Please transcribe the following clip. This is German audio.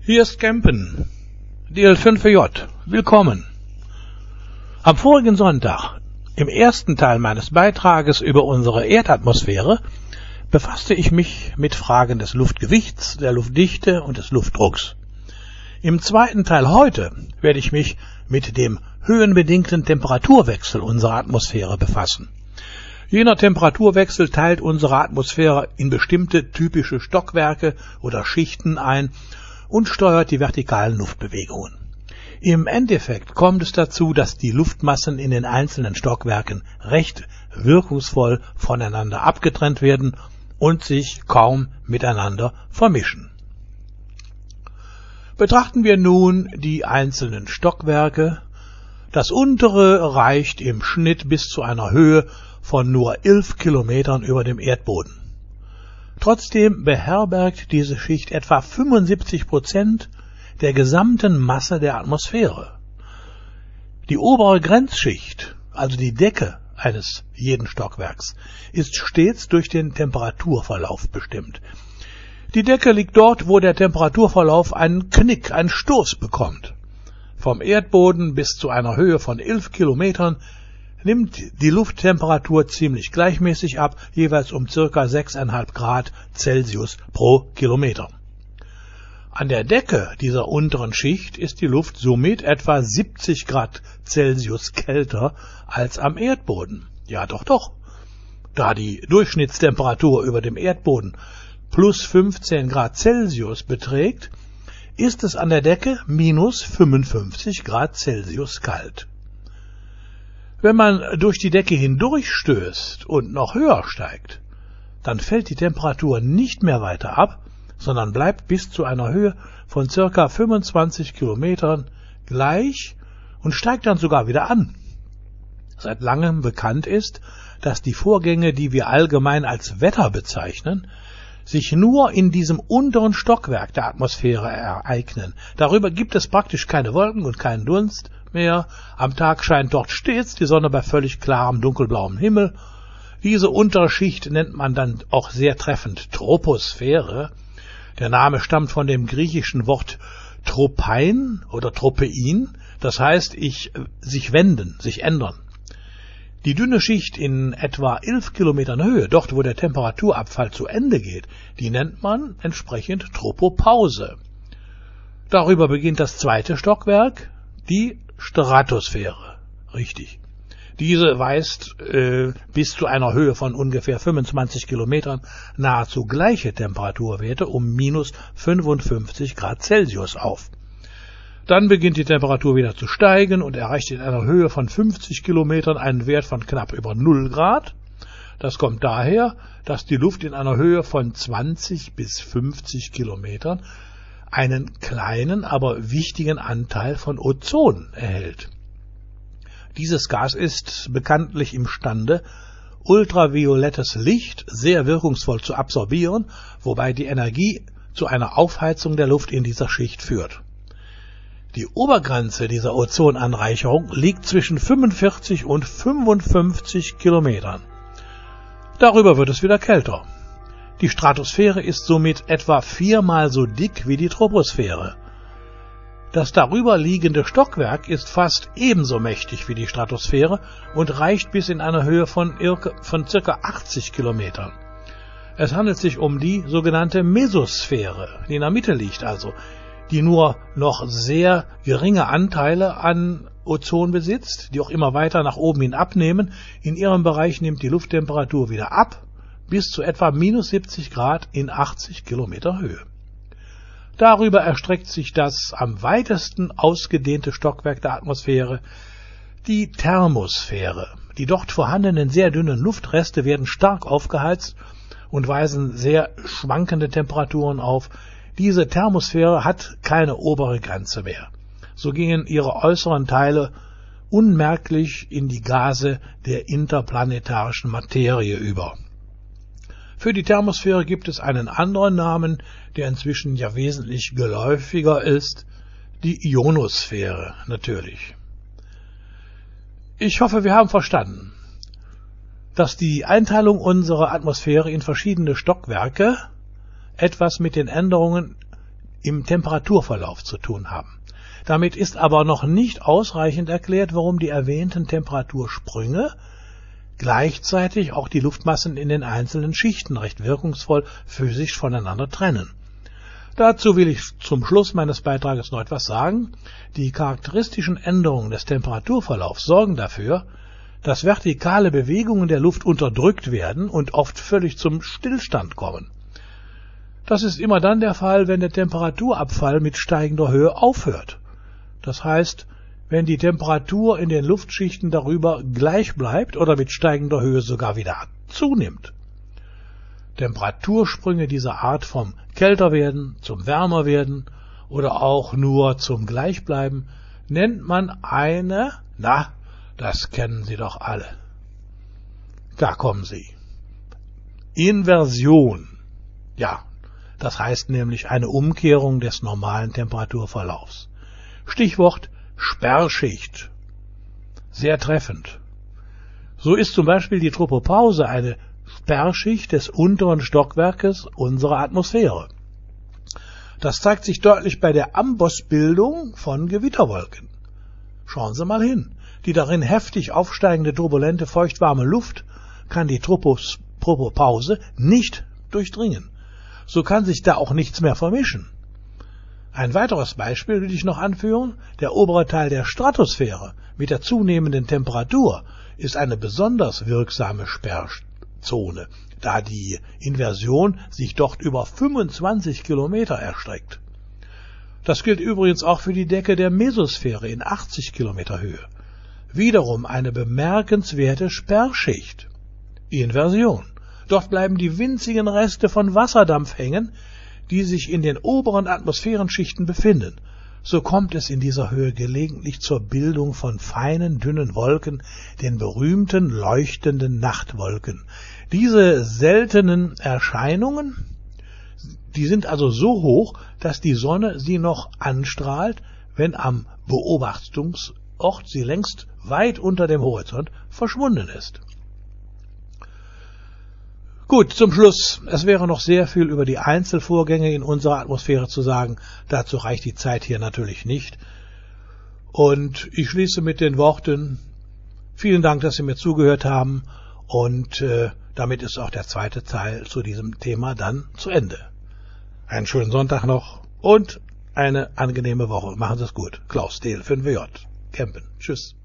Hier ist Kempen, DL5J, willkommen. Am vorigen Sonntag, im ersten Teil meines Beitrages über unsere Erdatmosphäre, befasste ich mich mit Fragen des Luftgewichts, der Luftdichte und des Luftdrucks. Im zweiten Teil heute werde ich mich mit dem höhenbedingten Temperaturwechsel unserer Atmosphäre befassen. Jener Temperaturwechsel teilt unsere Atmosphäre in bestimmte typische Stockwerke oder Schichten ein und steuert die vertikalen Luftbewegungen. Im Endeffekt kommt es dazu, dass die Luftmassen in den einzelnen Stockwerken recht wirkungsvoll voneinander abgetrennt werden und sich kaum miteinander vermischen. Betrachten wir nun die einzelnen Stockwerke. Das untere reicht im Schnitt bis zu einer Höhe von nur 11 Kilometern über dem Erdboden. Trotzdem beherbergt diese Schicht etwa 75% der gesamten Masse der Atmosphäre. Die obere Grenzschicht, also die Decke eines jeden Stockwerks, ist stets durch den Temperaturverlauf bestimmt. Die Decke liegt dort, wo der Temperaturverlauf einen Knick, einen Stoß bekommt. Vom Erdboden bis zu einer Höhe von 11 Kilometern nimmt die Lufttemperatur ziemlich gleichmäßig ab, jeweils um ca. 6,5 Grad Celsius pro Kilometer. An der Decke dieser unteren Schicht ist die Luft somit etwa 70 Grad Celsius kälter als am Erdboden. Ja, doch. Da die Durchschnittstemperatur über dem Erdboden plus 15 Grad Celsius beträgt, ist es an der Decke minus 55 Grad Celsius kalt. Wenn man durch die Decke hindurchstößt und noch höher steigt, dann fällt die Temperatur nicht mehr weiter ab, sondern bleibt bis zu einer Höhe von ca. 25 Kilometern gleich und steigt dann sogar wieder an. Seit langem bekannt ist, dass die Vorgänge, die wir allgemein als Wetter bezeichnen, sich nur in diesem unteren Stockwerk der Atmosphäre ereignen. Darüber gibt es praktisch keine Wolken und keinen Dunst mehr. Am Tag scheint dort stets die Sonne bei völlig klarem dunkelblauem Himmel. Diese untere Schicht nennt man dann auch sehr treffend Troposphäre. Der Name stammt von dem griechischen Wort tropein oder tropein, das heißt sich wenden, sich ändern. Die dünne Schicht in etwa 11 Kilometern Höhe, dort wo der Temperaturabfall zu Ende geht, die nennt man entsprechend Tropopause. Darüber beginnt das zweite Stockwerk, die Stratosphäre. Richtig. Diese weist bis zu einer Höhe von ungefähr 25 Kilometern nahezu gleiche Temperaturwerte um minus 55 Grad Celsius auf. Dann beginnt die Temperatur wieder zu steigen und erreicht in einer Höhe von 50 Kilometern einen Wert von knapp über 0 Grad. Das kommt daher, dass die Luft in einer Höhe von 20 bis 50 Kilometern einen kleinen, aber wichtigen Anteil von Ozon erhält. Dieses Gas ist bekanntlich imstande, ultraviolettes Licht sehr wirkungsvoll zu absorbieren, wobei die Energie zu einer Aufheizung der Luft in dieser Schicht führt. Die Obergrenze dieser Ozonanreicherung liegt zwischen 45 und 55 Kilometern. Darüber wird es wieder kälter. Die Stratosphäre ist somit etwa 4-mal so dick wie die Troposphäre. Das darüber liegende Stockwerk ist fast ebenso mächtig wie die Stratosphäre und reicht bis in eine Höhe von ca. 80 Kilometern. Es handelt sich um die sogenannte Mesosphäre, die in der Mitte liegt also, die nur noch sehr geringe Anteile an Ozon besitzt, die auch immer weiter nach oben hin abnehmen. In ihrem Bereich nimmt die Lufttemperatur wieder ab, bis zu etwa minus 70 Grad in 80 Kilometer Höhe. Darüber erstreckt sich das am weitesten ausgedehnte Stockwerk der Atmosphäre, die Thermosphäre. Die dort vorhandenen sehr dünnen Luftreste werden stark aufgeheizt und weisen sehr schwankende Temperaturen auf. Diese Thermosphäre hat keine obere Grenze mehr. So gehen ihre äußeren Teile unmerklich in die Gase der interplanetarischen Materie über. Für die Thermosphäre gibt es einen anderen Namen, der inzwischen ja wesentlich geläufiger ist, die Ionosphäre natürlich. Ich hoffe, wir haben verstanden, dass die Einteilung unserer Atmosphäre in verschiedene Stockwerke etwas mit den Änderungen im Temperaturverlauf zu tun haben. Damit ist aber noch nicht ausreichend erklärt, warum die erwähnten Temperatursprünge gleichzeitig auch die Luftmassen in den einzelnen Schichten recht wirkungsvoll physisch voneinander trennen. Dazu will ich zum Schluss meines Beitrages noch etwas sagen. Die charakteristischen Änderungen des Temperaturverlaufs sorgen dafür, dass vertikale Bewegungen der Luft unterdrückt werden und oft völlig zum Stillstand kommen. Das ist immer dann der Fall, wenn der Temperaturabfall mit steigender Höhe aufhört. Das heißt, wenn die Temperatur in den Luftschichten darüber gleich bleibt oder mit steigender Höhe sogar wieder zunimmt. Temperatursprünge dieser Art vom Kälterwerden zum Wärmerwerden oder auch nur zum Gleichbleiben nennt man eine, das kennen Sie doch alle. Da kommen sie. Inversion. Ja, das heißt nämlich eine Umkehrung des normalen Temperaturverlaufs. Stichwort Sperrschicht. Sehr treffend. So ist zum Beispiel die Tropopause eine Sperrschicht des unteren Stockwerkes unserer Atmosphäre. Das zeigt sich deutlich bei der Ambossbildung von Gewitterwolken. Schauen Sie mal hin. Die darin heftig aufsteigende turbulente feuchtwarme Luft kann die Tropopause nicht durchdringen. So kann sich da auch nichts mehr vermischen. Ein weiteres Beispiel will ich noch anführen. Der obere Teil der Stratosphäre mit der zunehmenden Temperatur ist eine besonders wirksame Sperrzone, da die Inversion sich dort über 25 Kilometer erstreckt. Das gilt übrigens auch für die Decke der Mesosphäre in 80 Kilometer Höhe. Wiederum eine bemerkenswerte Sperrschicht. Inversion. Dort bleiben die winzigen Reste von Wasserdampf hängen, die sich in den oberen Atmosphärenschichten befinden. So kommt es in dieser Höhe gelegentlich zur Bildung von feinen, dünnen Wolken, den berühmten leuchtenden Nachtwolken. Diese seltenen Erscheinungen, die sind also so hoch, dass die Sonne sie noch anstrahlt, wenn am Beobachtungsort sie längst weit unter dem Horizont verschwunden ist. Gut, zum Schluss. Es wäre noch sehr viel über die Einzelvorgänge in unserer Atmosphäre zu sagen. Dazu reicht die Zeit hier natürlich nicht. Und ich schließe mit den Worten, vielen Dank, dass Sie mir zugehört haben. Und damit ist auch der zweite Teil zu diesem Thema dann zu Ende. Einen schönen Sonntag noch und eine angenehme Woche. Machen Sie es gut. Klaus Dehl, 5J, Kempen. Tschüss.